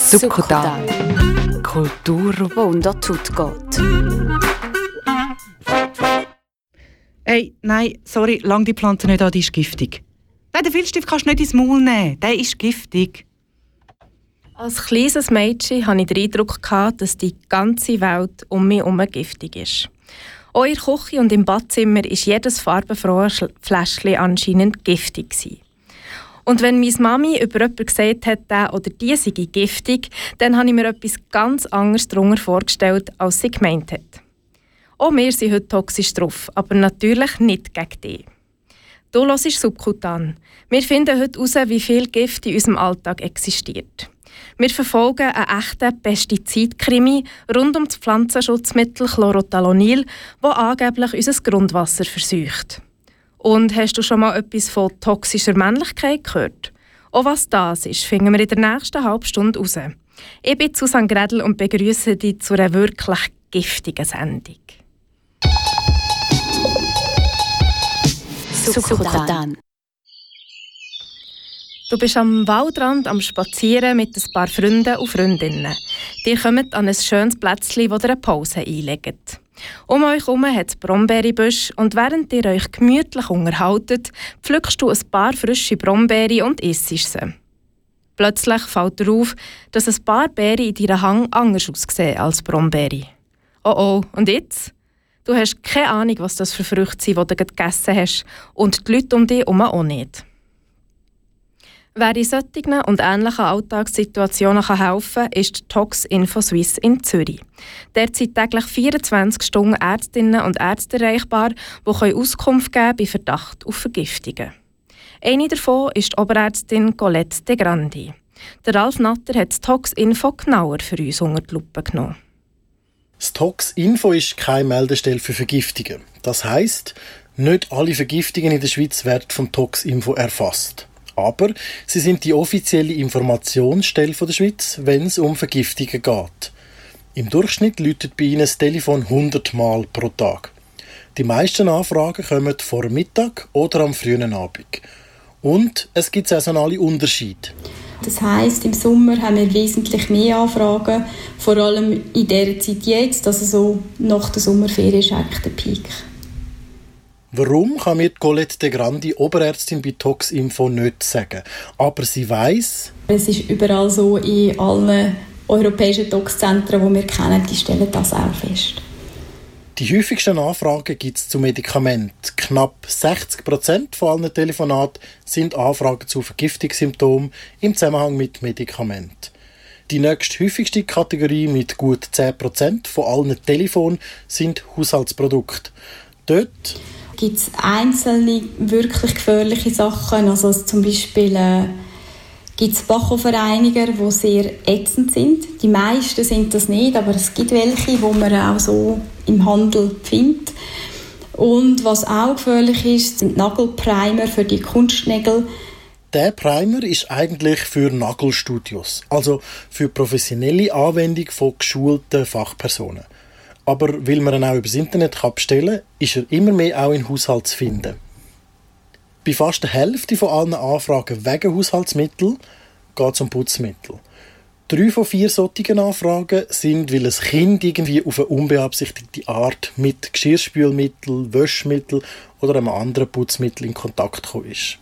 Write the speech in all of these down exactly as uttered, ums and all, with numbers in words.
Succodan. Kultur, die unter die Haut geht. Hey, nein, sorry, lang die Pflanze nicht an, die ist giftig. Nein, den Filzstift kannst du nicht ins Maul nehmen, der ist giftig. Als kleines Mädchen hatte ich den Eindruck, dass die ganze Welt um mich herum giftig ist. Auch in der Küche und im Badzimmer war jedes farbenfrohe Fläschchen anscheinend giftig. Und wenn meine Mami über jemanden gesagt hat, der oder die sei giftig, dann habe ich mir etwas ganz anderes darunter vorgestellt, als sie gemeint hat. Auch wir sind heute toxisch drauf, aber natürlich nicht gegen dich. Du hörst Succodan. Wir finden heute heraus, wie viel Gift in unserem Alltag existiert. Wir verfolgen einen echten Pestizidkrimi rund um das Pflanzenschutzmittel Chlorothalonil, das angeblich unser Grundwasser verseucht. Und hast du schon mal etwas von toxischer Männlichkeit gehört? Auch was das ist, finden wir in der nächsten halben Stunde heraus. Ich bin Susanne Grädel und begrüße dich zu einer wirklich giftigen Sendung. Succodan. Du bist am Waldrand am Spazieren mit ein paar Freunden und Freundinnen. Die kommen an ein schönes Plätzchen, wo ihr eine Pause einlegt. Um euch herum hat es Brombeerenbüsche und während ihr euch gemütlich unterhaltet, pflückst du ein paar frische Brombeeren und isst sie. Plötzlich fällt dir auf, dass ein paar Beeren in deinem Hang anders aussehen als Brombeeren. Oh oh, und jetzt? Du hast keine Ahnung, was das für Früchte sind, die du gegessen hast, und die Leute um dich herum auch nicht. Wer in solchen und ähnlichen Alltagssituationen helfen kann, ist die Tox Info Suisse in Zürich. Dort sind täglich vierundzwanzig Stunden Ärztinnen und Ärzte erreichbar, die Auskunft geben bei Verdacht auf Vergiftungen. Eine davon ist die Oberärztin Colette De Grandi. Der Ralf Natter hat die Tox Info genauer für uns unter die Lupe genommen. Das Tox Info ist keine Meldestelle für Vergiftungen. Das heisst, nicht alle Vergiftungen in der Schweiz werden vom Tox Info erfasst. Aber sie sind die offizielle Informationsstelle der Schweiz, wenn es um Vergiftungen geht. Im Durchschnitt läutet bei ihnen das Telefon hundert Mal pro Tag. Die meisten Anfragen kommen vor Mittag oder am frühen Abend. Und es gibt saisonale Unterschiede. Das heisst, im Sommer haben wir wesentlich mehr Anfragen, vor allem in dieser Zeit jetzt, also so nach der Sommerferien ist eigentlich der Peak. Warum kann mir Colette De Grandi, Oberärztin bei Tox Info, nicht sagen. Aber sie weiss, es ist überall so, in allen europäischen Tox-Zentren, die wir kennen, die stellen das auch fest. Die häufigsten Anfragen gibt es zu Medikamenten. Knapp sechzig Prozent von allen Telefonaten sind Anfragen zu Vergiftungssymptomen im Zusammenhang mit Medikamenten. Die nächsthäufigste Kategorie mit gut zehn Prozent von allen Telefonen sind Haushaltsprodukte. Dort gibt es einzelne wirklich gefährliche Sachen, also zum Beispiel äh, gibt es Bachoverreiniger, die sehr ätzend sind. Die meisten sind das nicht, aber es gibt welche, die man auch so im Handel findet. Und was auch gefährlich ist, sind Nagelprimer für die Kunstnägel. Der Primer ist eigentlich für Nagelstudios, also für professionelle Anwendung von geschulten Fachpersonen. Aber weil man ihn auch übers Internet bestellen kann, ist er immer mehr auch in Haushalt zu finden. Bei fast der Hälfte von allen Anfragen wegen Haushaltsmittel geht es um Putzmittel. Drei von vier solchen Anfragen sind, weil ein Kind irgendwie auf eine unbeabsichtigte Art mit Geschirrspülmittel, Wäschmittel oder einem anderen Putzmittel in Kontakt gekommen ist.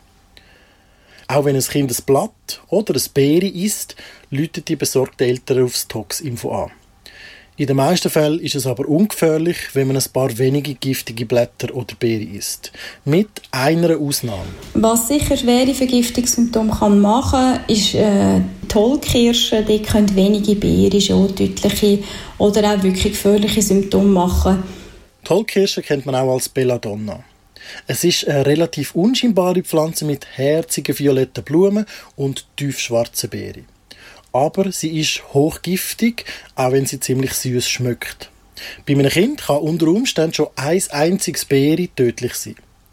Auch wenn ein Kind ein Blatt oder ein Beere isst, läutet die besorgten Eltern aufs Tox Info an. In den meisten Fällen ist es aber ungefährlich, wenn man ein paar wenige giftige Blätter oder Beeren isst. Mit einer Ausnahme. Was sicher schwere Vergiftungssymptome kann machen kann, ist äh, Tollkirsche. Die können wenige Beeren schon tödliche oder auch wirklich gefährliche Symptome machen. Tollkirsche kennt man auch als Belladonna. Es ist eine relativ unscheinbare Pflanze mit herzigen violetten Blumen und tiefschwarzen Beeren. Aber sie ist hochgiftig, auch wenn sie ziemlich süß schmeckt. Bei einem Kind kann unter Umständen schon ein einziges Beere tödlich sein.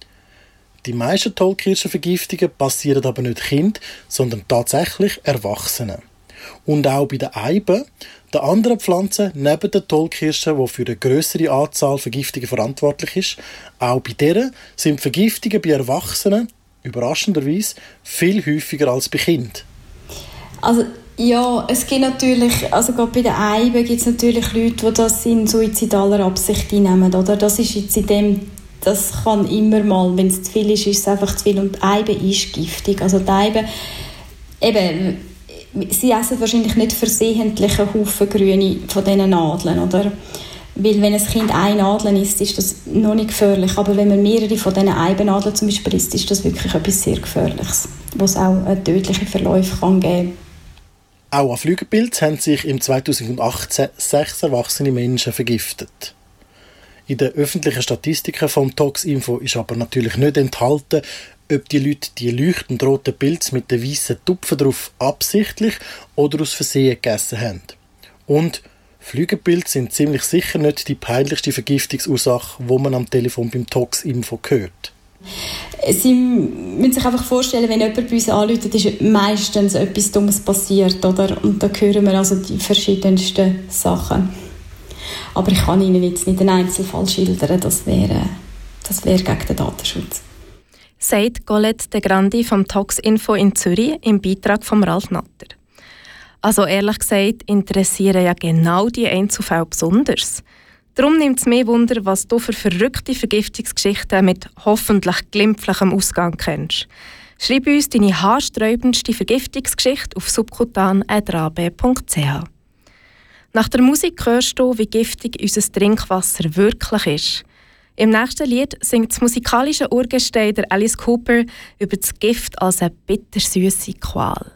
Die meisten Tollkirsche-Vergiftungen passieren aber nicht Kindern, sondern tatsächlich Erwachsenen. Und auch bei den Eiben, den anderen Pflanzen neben den Tollkirschen, die für eine grössere Anzahl Vergiftungen verantwortlich ist, auch bei denen sind Vergiftungen bei Erwachsenen, überraschenderweise, viel häufiger als bei Kindern. Also Ja, es gibt natürlich, also gerade bei den Eiben gibt es natürlich Leute, die das in suizidaler Absicht einnehmen, oder? Das ist jetzt in dem, das kann immer mal, wenn es zu viel ist, ist es einfach zu viel. Und die Eibe ist giftig. Also die Eibe, eben, sie essen wahrscheinlich nicht versehentlich einen Haufen Grüne von diesen Nadeln, oder? Weil wenn ein Kind eine Nadel isst, ist das noch nicht gefährlich. Aber wenn man mehrere von diesen Eibennadeln zum Beispiel isst, ist das wirklich etwas sehr Gefährliches, wo es auch eine tödliche Verläufe kann geben kann. Auch an Flügelpilz haben sich im zweitausendachtzehn sechs erwachsene Menschen vergiftet. In den öffentlichen Statistiken vom Toxinfo ist aber natürlich nicht enthalten, ob die Leute die leuchtend roten Pilze mit den weißen Tupfen drauf absichtlich oder aus Versehen gegessen haben. Und Flügelpilze sind ziemlich sicher nicht die peinlichste Vergiftungsursache, die man am Telefon beim Toxinfo hört. Sie müssen sich einfach vorstellen, wenn jemand bei uns anruft, ist meistens etwas Dummes passiert, oder? Und da hören wir also die verschiedensten Sachen. Aber ich kann Ihnen jetzt nicht einen Einzelfall schildern, das wäre, das wäre gegen den Datenschutz. Sagt Colette de Grandi vom Toxinfo in Zürich im Beitrag von Ralf Natter. Also ehrlich gesagt interessieren ja genau die Einzelfälle besonders. Darum nimmt es mehr Wunder, was du für verrückte Vergiftungsgeschichten mit hoffentlich glimpflichem Ausgang kennst. Schreib uns deine haarsträubendste Vergiftungsgeschichte auf subkutan at r a b punkt c h. Nach der Musik hörst du, wie giftig unser Trinkwasser wirklich ist. Im nächsten Lied singt das musikalische Urgestein der Alice Cooper über das Gift als eine bittersüße Qual.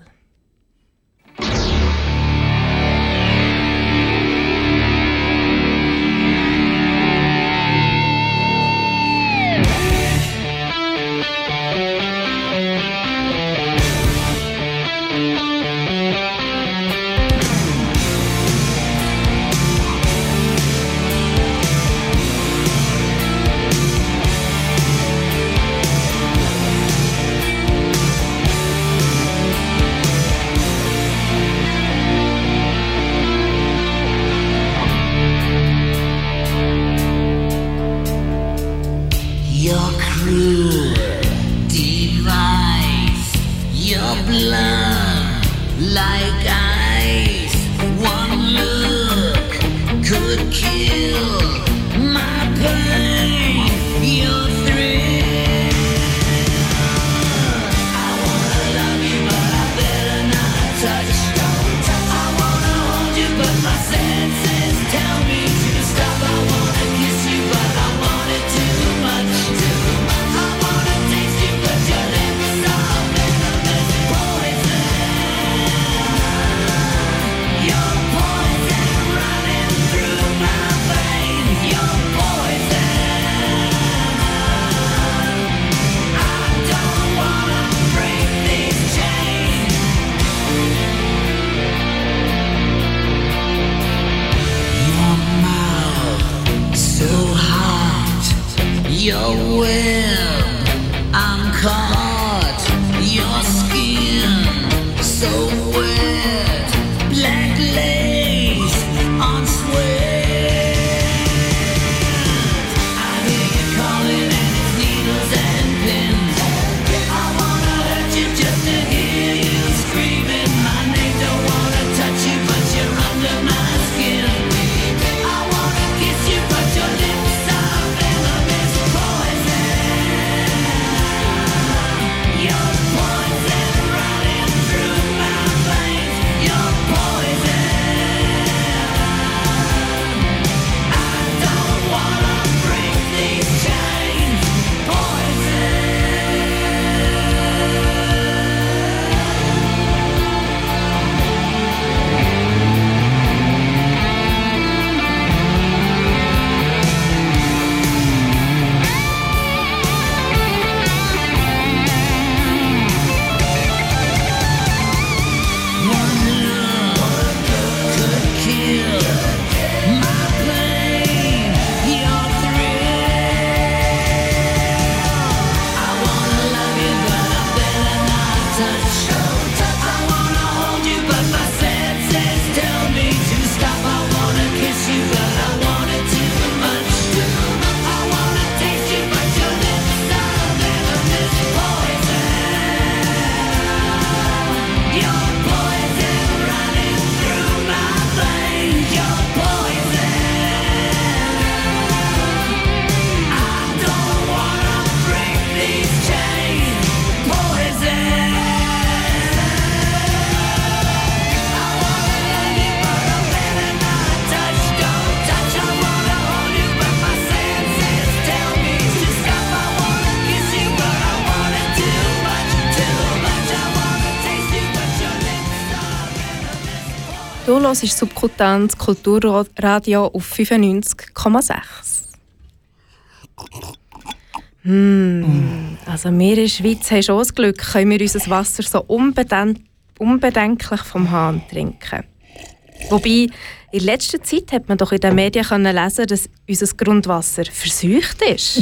Du hörst Subkutanz Kulturradio auf fünfundneunzig Komma sechs. Mm, also wir in der Schweiz haben schon das Glück, können wir unser Wasser so unbedenk- unbedenklich vom Hahn trinken. Wobei, in letzter Zeit hat man doch in den Medien können lesen, dass unser Grundwasser verseucht ist.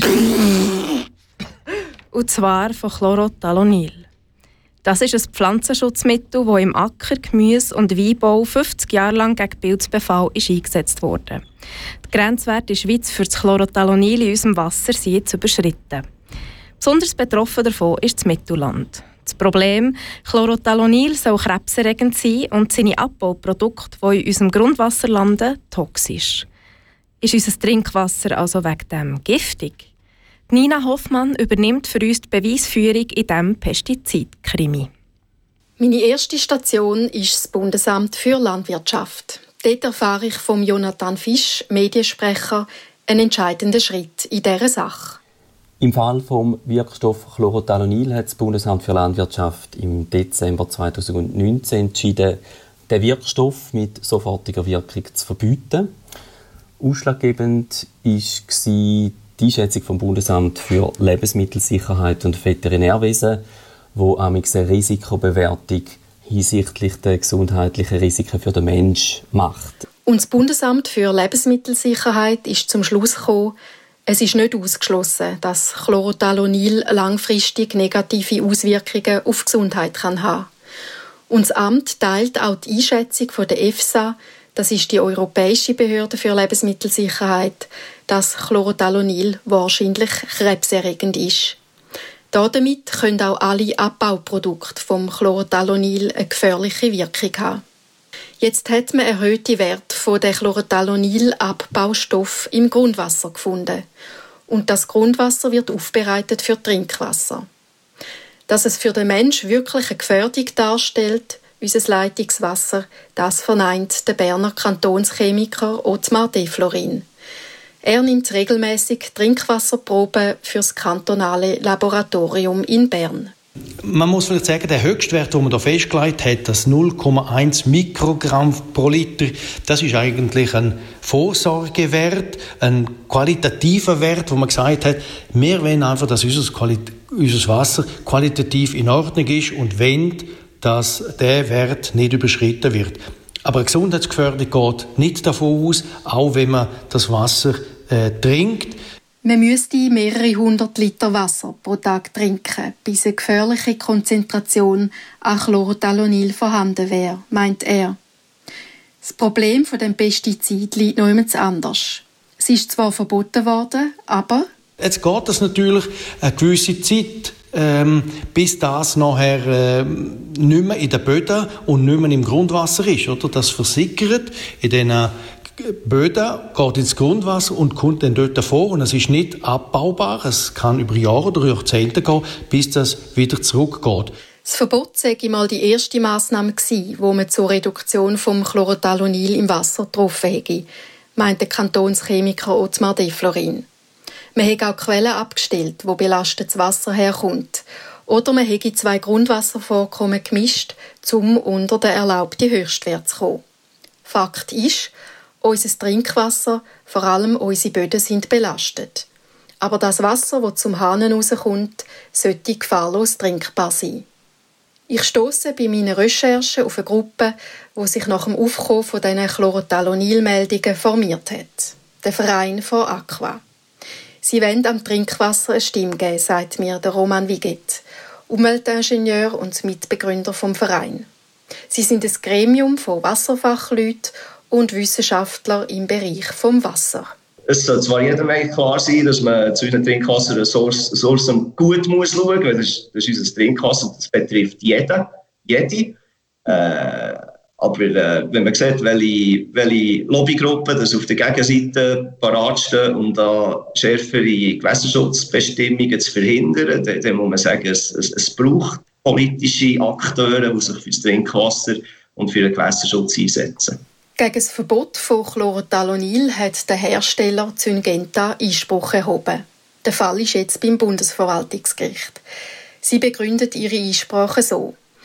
Und zwar von Chlorothalonil. Das ist ein Pflanzenschutzmittel, das im Acker-, Gemüse- und Weinbau fünfzig Jahre lang gegen Pilzbefall ist eingesetzt wurde. Die Grenzwerte in der Schweiz für das Chlorothalonil in unserem Wasser sind jetzt überschritten. Besonders betroffen davon ist das Mittelland. Das Problem, Chlorothalonil soll krebserregend sein und seine Abbauprodukte, die in unserem Grundwasser landen, toxisch. Ist unser Trinkwasser also wegen dem giftig? Nina Hoffmann übernimmt für uns die Beweisführung in diesem Pestizidkrimi. Meine erste Station ist das Bundesamt für Landwirtschaft. Dort erfahre ich von Jonathan Fisch, Mediensprecher, einen entscheidenden Schritt in dieser Sache. Im Fall des Wirkstoffs Chlorothalonil hat das Bundesamt für Landwirtschaft im Dezember zweitausendneunzehn entschieden, den Wirkstoff mit sofortiger Wirkung zu verbieten. Ausschlaggebend war die Einschätzung vom Bundesamt für Lebensmittelsicherheit und Veterinärwesen, wo amigs eine Risikobewertung hinsichtlich der gesundheitlichen Risiken für den Menschen macht. Und das Bundesamt für Lebensmittelsicherheit ist zum Schluss gekommen, es ist nicht ausgeschlossen, dass Chlorothalonil langfristig negative Auswirkungen auf die Gesundheit kann haben. Und das Amt teilt auch die Einschätzung von der EFSA, das ist die Europäische Behörde für Lebensmittelsicherheit, dass Chlorothalonil wahrscheinlich krebserregend ist. Damit können auch alle Abbauprodukte vom Chlorothalonil eine gefährliche Wirkung haben. Jetzt hat man erhöhte Werte von den Chlorothalonil-Abbaustoff im Grundwasser gefunden. Und das Grundwasser wird aufbereitet für Trinkwasser. Dass es für den Menschen wirklich eine Gefährdung darstellt, unser Leitungswasser, das verneint der Berner Kantonschemiker Ottmar Deflorin. Er nimmt regelmäßig Trinkwasserproben für das kantonale Laboratorium in Bern. Man muss vielleicht sagen, der Höchstwert, den man da festgelegt hat, das null Komma eins Mikrogramm pro Liter, das ist eigentlich ein Vorsorgewert, ein qualitativer Wert, wo man gesagt hat, wir wollen einfach, dass unser, Quali- unser Wasser qualitativ in Ordnung ist und wollen, dass der Wert nicht überschritten wird. Aber eine Gesundheitsgefährdung geht nicht davon aus, auch wenn man das Wasser äh, trinkt. Man müsste mehrere hundert Liter Wasser pro Tag trinken, bis eine gefährliche Konzentration an Chlorothalonil vorhanden wäre, meint er. Das Problem von dem Pestizid liegt noch jemand anders. Es ist zwar verboten worden, aber... Jetzt geht es natürlich eine gewisse Zeit, ähm, bis das nachher ähm, nicht mehr in den Böden und nicht mehr im Grundwasser ist. Oder? Das versickert in diesen Böden, geht ins Grundwasser und kommt dann dort vor. Und es ist nicht abbaubar. Es kann über Jahre oder Jahrzehnte gehen, bis das wieder zurückgeht. Das Verbot sei mal die erste Massnahme gewesen, wo man zur Reduktion vom Chlorothalonil im Wasser getroffen hätte, meint der Kantonschemiker Ottmar Deflorin. Man hätte auch Quellen abgestellt, wo belastetes Wasser herkommt. Oder man hätte zwei Grundwasservorkommen gemischt, um unter den erlaubten Höchstwert zu kommen. Fakt ist, unser Trinkwasser, vor allem unsere Böden, sind belastet. Aber das Wasser, das zum Hahn rauskommt, sollte gefahrlos trinkbar sein. Ich stosse bei meinen Recherchen auf eine Gruppe, die sich nach dem Aufkommen von diesen Chlorothalonil-Meldungen formiert hat. Der Verein von Aqua. Sie wollen am Trinkwasser eine Stimme geben, sagt mir der Roman Wiget, Umweltingenieur und Mitbegründer vom Verein. Sie sind ein Gremium von Wasserfachleuten und Wissenschaftler im Bereich vom Wasser. Es soll zwar jedem klar sein, dass man zu unseren Trinkwasserressourcen gut muss schauen muss, das ist, das ist unser Trinkwasser, das betrifft jeden, jede. Äh, aber äh, wenn man sieht, welche, welche Lobbygruppen das auf der Gegenseite parat stehen, um da schärfere Gewässerschutzbestimmungen zu verhindern, dann, dann muss man sagen, es, es, es braucht politische Akteure, die sich für das Trinkwasser und für den Gewässerschutz einsetzen. Gegen das Verbot von Chlorothalonil hat der Hersteller Syngenta Einspruch erhoben. Der Fall ist jetzt beim Bundesverwaltungsgericht. Sie begründet ihre Einsprache so.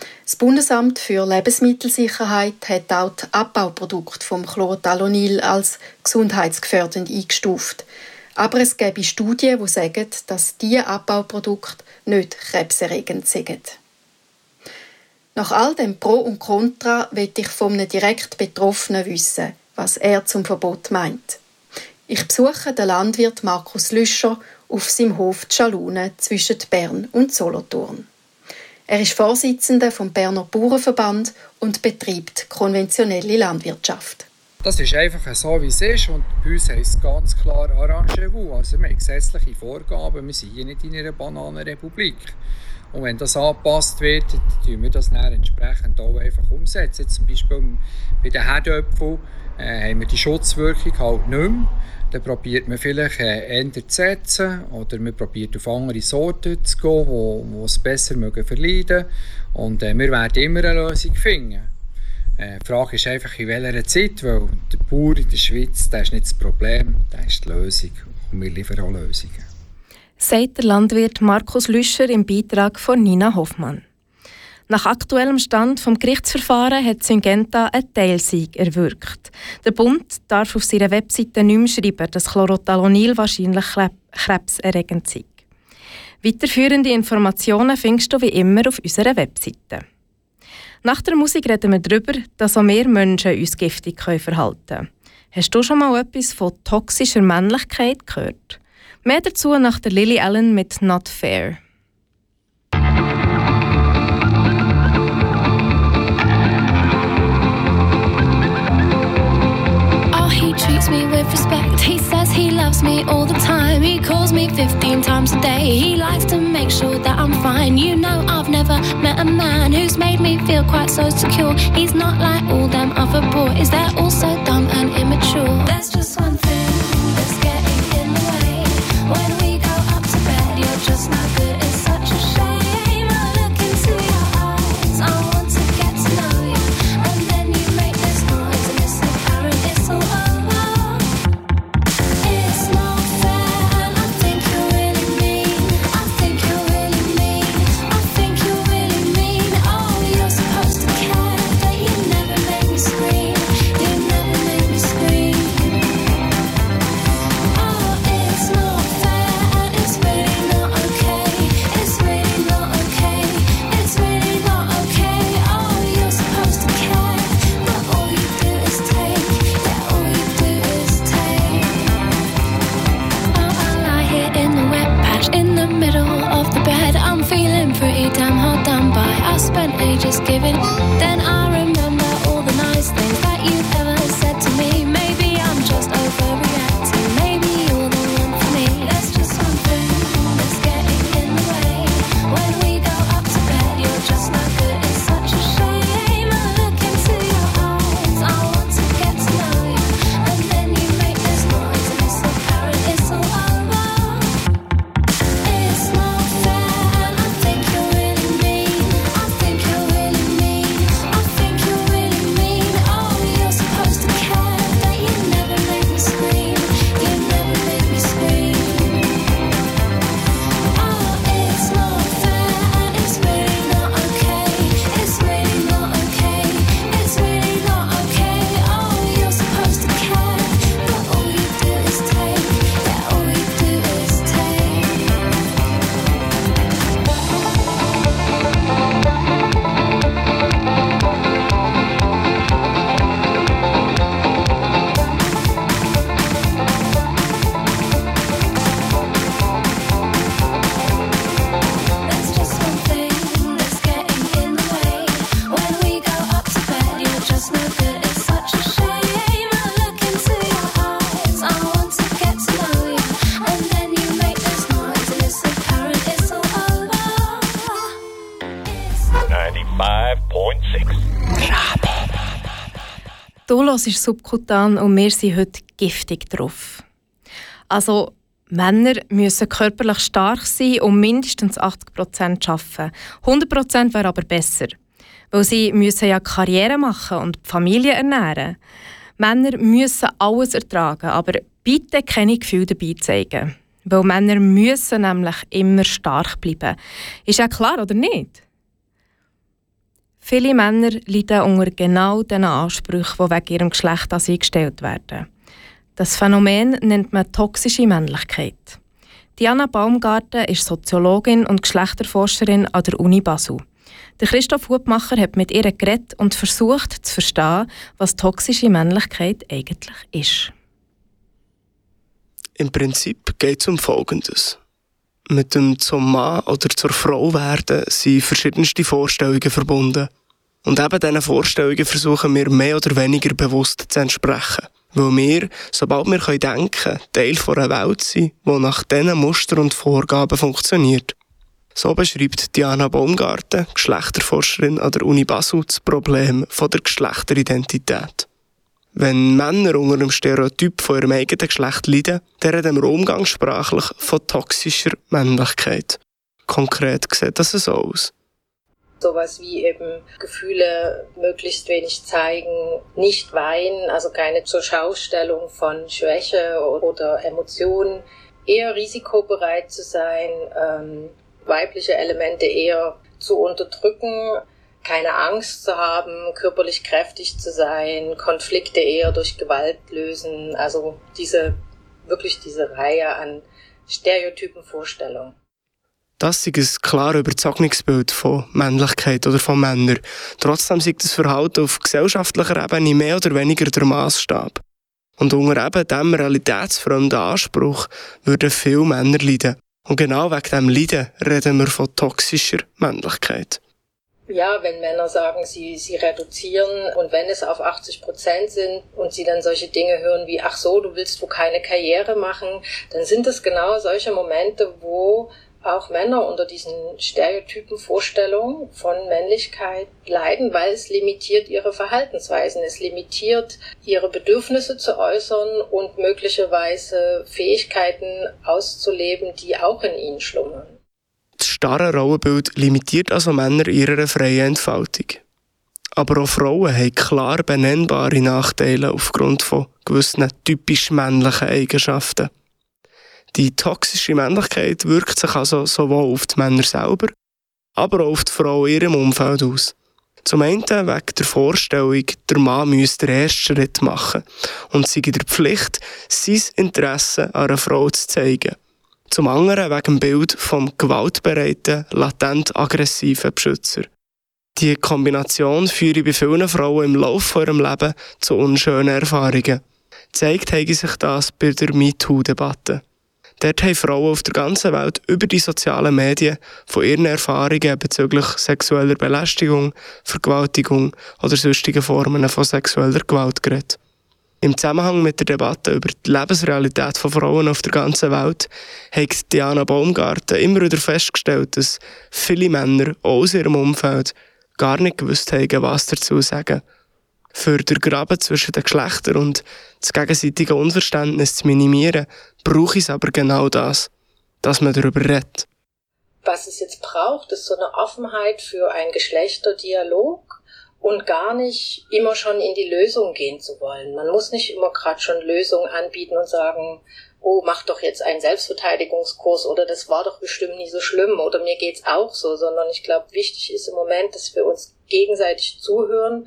Das Bundesamt für Lebensmittelsicherheit hat auch die Abbauprodukte vom Chlorothalonil als gesundheitsgefährdend eingestuft. Aber es gibt Studien, die sagen, dass diese Abbauprodukte nicht krebserregend sind. Nach all dem Pro und Contra will ich von einem direkt Betroffenen wissen, was er zum Verbot meint. Ich besuche den Landwirt Markus Lüscher auf seinem Hof Tschalunen zwischen Bern und Solothurn. Er ist Vorsitzender vom Berner Bauernverband und betreibt konventionelle Landwirtschaft. Das ist einfach so, wie es ist. Und bei uns heisst es ganz klar Arrangez-vous. Also wir haben gesetzliche Vorgaben. Wir sind hier nicht in einer Bananenrepublik. Und wenn das angepasst wird, dann tun wir das dann entsprechend auch einfach umsetzen. Jetzt zum Beispiel bei den Herdöpfeln äh, haben wir die Schutzwirkung halt nicht mehr. Dann probiert man vielleicht äh, ändern zu setzen oder man probiert auf andere Sorten zu gehen, die es besser mögen verleiden. Und äh, wir werden immer eine Lösung finden. Äh, die Frage ist einfach, in welcher Zeit, weil der Bauer in der Schweiz, der ist nicht das Problem, der ist die Lösung. Und wir liefern auch Lösungen. Sagt der Landwirt Markus Lüscher im Beitrag von Nina Hoffmann. Nach aktuellem Stand vom Gerichtsverfahren hat Syngenta einen Teilsieg erwirkt. Der Bund darf auf seiner Webseite nicht mehr schreiben, dass Chlorothalonil wahrscheinlich krebserregend sei. Weiterführende Informationen findest du wie immer auf unserer Webseite. Nach der Musik reden wir darüber, dass auch wir Menschen uns giftig verhalten können. Hast du schon mal etwas von toxischer Männlichkeit gehört? Mehr dazu nach der Lily Allen mit «Not Fair». He treats me with respect. He says he loves me all the time. He calls me fifteen times a day. He likes to make sure that I'm fine. You know I've never met a man who's made me feel quite so secure. He's not like all them other boys. They're all so dumb and immature. There's just one thing that's getting in the way. When we go up to bed, you're just not good. It's such a shame. I look into your eyes. I want to get to know you. And then you make this noise and it's apparent it's all over. Just giving. Then I remember all the nice things that you've ever said to me. Maybe I'm just overreacting. Maybe you're the one for me. There's just one thing that's getting in the way. When we go up to bed, you're just not good. It's such a shame. I look into your eyes. I want to get to know you. And then you make this noise and it's apparent it's all over. It's not fair and I think you're really mean. I think you're really mean. I think you're really mean. Oh, you're supposed to care, but you never make me scream. You never make me scream. Oh, it's not fair and it's really not okay. It's really not okay. It's really not okay. Oh, you're supposed to care, but all you do is take. Yeah, all you do is take. There's just one thing that's getting in the way. When we go up to bed, you're just no good. It's such a shame. I look into your eyes. I want to get to know you. And then you make this noise and it's apparent it's all over. ninety-five point six. Du hörst Subkutan und wir sind heute giftig drauf. Also, Männer müssen körperlich stark sein und mindestens achtzig Prozent arbeiten. hundert Prozent wäre aber besser. Weil sie müssen ja Karriere machen und die Familie ernähren. Männer müssen alles ertragen, aber bitte keine Gefühle dabei zeigen. Weil Männer müssen nämlich immer stark bleiben. Ist ja klar, oder nicht? Viele Männer leiden unter genau diesen Ansprüchen, die wegen ihrem Geschlecht an sie gestellt werden. Das Phänomen nennt man toxische Männlichkeit. Diana Baumgarten ist Soziologin und Geschlechterforscherin an der Uni Basel. Der Christoph Hubmacher hat mit ihr geredet und versucht zu verstehen, was toxische Männlichkeit eigentlich ist. Im Prinzip geht es um Folgendes. Mit dem zum Mann oder zur Frau werden sind verschiedenste Vorstellungen verbunden. Und eben diesen Vorstellungen versuchen wir mehr oder weniger bewusst zu entsprechen. Weil wir, sobald wir denken können, Teil einer Welt sind, die nach diesen Mustern und Vorgaben funktioniert. So beschreibt Diana Baumgarten, Geschlechterforscherin an der Uni Basel, das Problem von der Geschlechteridentität. Wenn Männer unter einem Stereotyp von ihrem eigenen Geschlecht leiden, dann reden wir umgangssprachlich von toxischer Männlichkeit. Konkret sieht das so aus. Sowas wie eben Gefühle möglichst wenig zeigen, nicht weinen, also keine zur Schaustellung von Schwäche oder Emotionen, eher risikobereit zu sein, ähm, weibliche Elemente eher zu unterdrücken, keine Angst zu haben, körperlich kräftig zu sein, Konflikte eher durch Gewalt lösen, also diese, wirklich diese Reihe an stereotypen Vorstellungen. Das ist ein klar überzogenes Bild von Männlichkeit oder von Männern. Trotzdem ist das Verhalten auf gesellschaftlicher Ebene mehr oder weniger der Massstab. Und unter eben diesem realitätsfremden Anspruch würden viele Männer leiden. Und genau wegen diesem Leiden reden wir von toxischer Männlichkeit. Ja, wenn Männer sagen, sie, sie reduzieren und wenn es auf achtzig Prozent sind und sie dann solche Dinge hören wie, ach so, du willst wohl keine Karriere machen, dann sind es genau solche Momente, wo auch Männer unter diesen stereotypen Vorstellungen von Männlichkeit leiden, weil es limitiert ihre Verhaltensweisen, es limitiert ihre Bedürfnisse zu äußern und möglicherweise Fähigkeiten auszuleben, die auch in ihnen schlummern. Das starre Rollenbild limitiert also Männer in ihrer freien Entfaltung. Aber auch Frauen haben klar benennbare Nachteile aufgrund von gewissen typisch männlichen Eigenschaften. Die toxische Männlichkeit wirkt sich also sowohl auf die Männer selber, aber auch auf die Frau in ihrem Umfeld aus. Zum einen wegen der Vorstellung, der Mann müsse den ersten Schritt machen und sei in der Pflicht, sein Interesse an einer Frau zu zeigen. Zum anderen wegen dem Bild vom gewaltbereiten, latent aggressiven Beschützer. Die Kombination führt bei vielen Frauen im Laufe ihres Lebens zu unschönen Erfahrungen. Zeigt haben sich das bei der MeToo-Debatte. Dort haben Frauen auf der ganzen Welt über die sozialen Medien von ihren Erfahrungen bezüglich sexueller Belästigung, Vergewaltigung oder sonstigen Formen von sexueller Gewalt geredet. Im Zusammenhang mit der Debatte über die Lebensrealität von Frauen auf der ganzen Welt hat Diana Baumgarten immer wieder festgestellt, dass viele Männer auch aus ihrem Umfeld gar nicht gewusst haben, was dazu sagen. Für den Graben zwischen den Geschlechtern und das gegenseitige Unverständnis zu minimieren, brauche es aber genau das, dass man darüber redet. Was es jetzt braucht, ist so eine Offenheit für einen Geschlechterdialog und gar nicht immer schon in die Lösung gehen zu wollen. Man muss nicht immer gerade schon Lösungen anbieten und sagen, oh, mach doch jetzt einen Selbstverteidigungskurs oder das war doch bestimmt nie so schlimm oder mir geht's auch so, sondern ich glaube, wichtig ist im Moment, dass wir uns gegenseitig zuhören,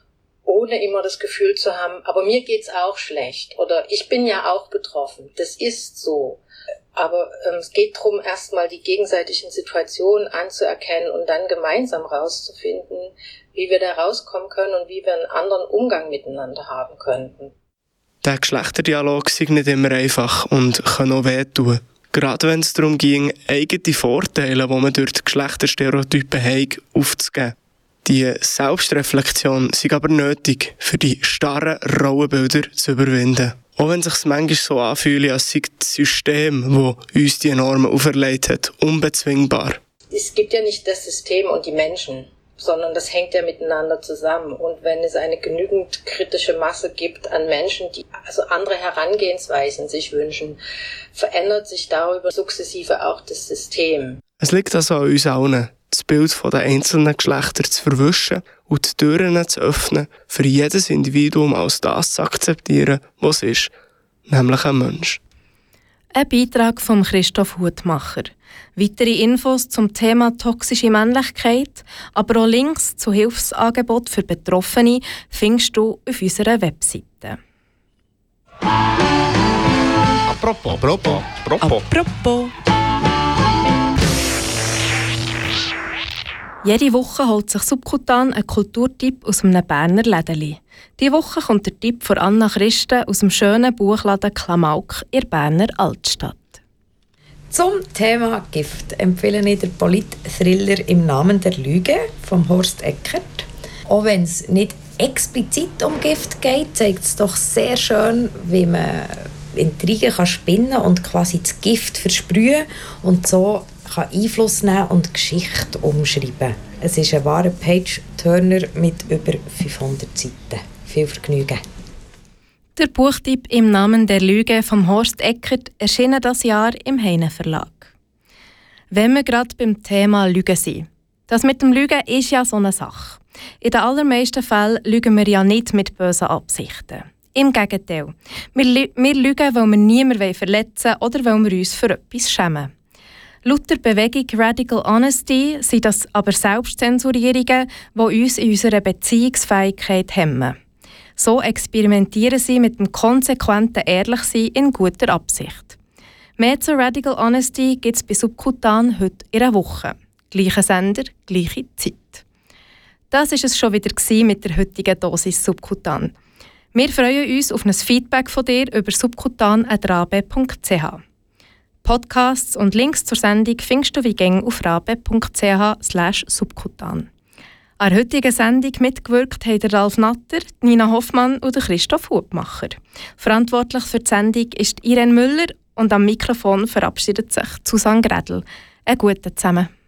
ohne immer das Gefühl zu haben, aber mir geht's auch schlecht oder ich bin ja auch betroffen. Das ist so. Aber ähm, es geht darum, erstmal die gegenseitigen Situationen anzuerkennen und dann gemeinsam rauszufinden, wie wir da rauskommen können und wie wir einen anderen Umgang miteinander haben könnten. Der Geschlechterdialog ist nicht immer einfach und kann auch wehtun. Gerade wenn es darum ging, eigene Vorteile, die man durch die Geschlechterstereotypen hat, aufzugeben. Die Selbstreflexion ist aber nötig, für die starren Rollenbilder zu überwinden. Auch wenn es sich manchmal so anfühlt, als sei das System, das uns die Normen auferlegt hat, unbezwingbar. Es gibt ja nicht das System und die Menschen, sondern das hängt ja miteinander zusammen. Und wenn es eine genügend kritische Masse gibt an Menschen, die also andere Herangehensweisen sich wünschen, verändert sich darüber sukzessive auch das System. Es liegt also an uns allen, das Bild der einzelnen Geschlechter zu verwischen und die Türen zu öffnen, für jedes Individuum als das zu akzeptieren, was es ist, nämlich ein Mensch. Ein Beitrag von Christoph Hutmacher. Weitere Infos zum Thema toxische Männlichkeit, aber auch Links zu Hilfsangeboten für Betroffene findest du auf unserer Webseite. Apropos, apropos, apropos. Apropos. Jede Woche holt sich Subkutan einen Kulturtipp aus einem Berner Lädeli. Diese Woche kommt der Tipp von Anna Christen aus dem schönen Buchladen Klamauk in der Berner Altstadt. Zum Thema Gift empfehle ich den Polit-Thriller «Im Namen der Lüge» von Horst Eckert. Auch wenn es nicht explizit um Gift geht, zeigt es doch sehr schön, wie man Intrigen kann spinnen und quasi das Gift versprühen und so kann Einfluss nehmen und Geschichte umschreiben. Es ist ein wahrer Page-Turner mit über fünfhundert Seiten. Viel Vergnügen. Der Buchtipp «Im Namen der Lüge» von Horst Eckert erschien das Jahr im Heine Verlag. Wenn wir gerade beim Thema Lügen sind. Das mit dem Lügen ist ja so eine Sache. In den allermeisten Fällen lügen wir ja nicht mit bösen Absichten. Im Gegenteil. Wir, lü- wir lügen, weil wir niemanden verletzen wollen oder weil wir uns für etwas schämen. Laut der Bewegung Radical Honesty sind das aber Selbstzensurierungen, die uns in unserer Beziehungsfähigkeit hemmen. So experimentieren sie mit dem konsequenten Ehrlichsein in guter Absicht. Mehr zu Radical Honesty gibt es bei Subkutan heute in einer Woche. Gleicher Sender, gleiche Zeit. Das war es schon wieder mit der heutigen Dosis Subkutan. Wir freuen uns auf ein Feedback von dir über subkutan at rabe punkt c h. Podcasts und Links zur Sendung findest du wie gäng auf rabe punkt c h slash subkutan. An der heutigen Sendung mitgewirkt haben Ralf Natter, Nina Hoffmann und Christoph Hutmacher. Verantwortlich für die Sendung ist Irene Müller und am Mikrofon verabschiedet sich Susanne Grädl. Einen guten zusammen.